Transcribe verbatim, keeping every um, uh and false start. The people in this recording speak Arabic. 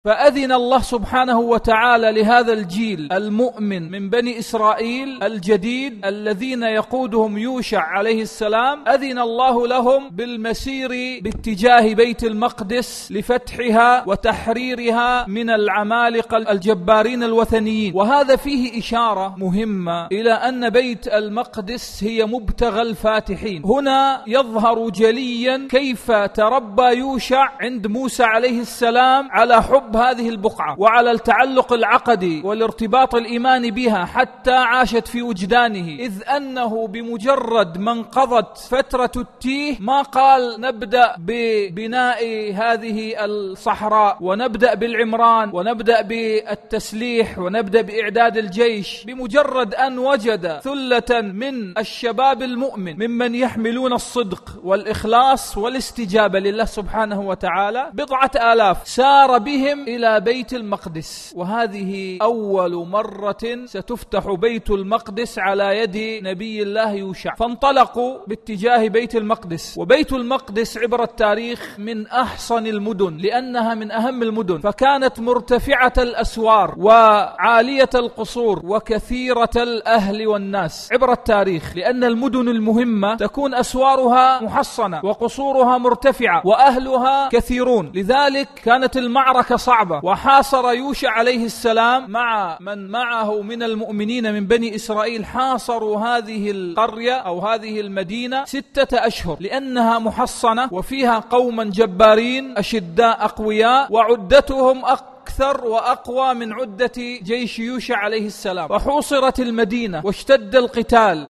فأذن الله سبحانه وتعالى لهذا الجيل المؤمن من بني إسرائيل الجديد الذين يقودهم يوشع عليه السلام، أذن الله لهم بالمسير باتجاه بيت المقدس لفتحها وتحريرها من العمالقة الجبارين الوثنيين. وهذا فيه إشارة مهمة إلى أن بيت المقدس هي مبتغى الفاتحين. هنا يظهر جليا كيف تربى يوشع عند موسى عليه السلام على حب هذه البقعة وعلى التعلق العقدي والارتباط الإيماني بها حتى عاشت في وجدانه، إذ أنه بمجرد ما انقضت فترة التيه ما قال نبدأ ببناء هذه الصحراء ونبدأ بالعمران ونبدأ بالتسليح ونبدأ بإعداد الجيش. بمجرد أن وجد ثلة من الشباب المؤمن ممن يحملون الصدق والإخلاص والاستجابة لله سبحانه وتعالى بضعة آلاف سار بهم إلى بيت المقدس. وهذه أول مرة ستفتح بيت المقدس على يد نبي الله يوشع، فانطلقوا باتجاه بيت المقدس. وبيت المقدس عبر التاريخ من أحصن المدن لأنها من أهم المدن، فكانت مرتفعة الأسوار وعالية القصور وكثيرة الأهل والناس عبر التاريخ، لأن المدن المهمة تكون أسوارها محصنة وقصورها مرتفعة وأهلها كثيرون، لذلك كانت المعركة صعبة. وحاصر يوشع عليه السلام مع من معه من المؤمنين من بني إسرائيل، حاصروا هذه القرية أو هذه المدينة ستة أشهر لأنها محصنة وفيها قوما جبارين أشداء أقوياء وعدتهم أكثر وأقوى من عدة جيش يوشع عليه السلام. وحوصرت المدينة واشتد القتال.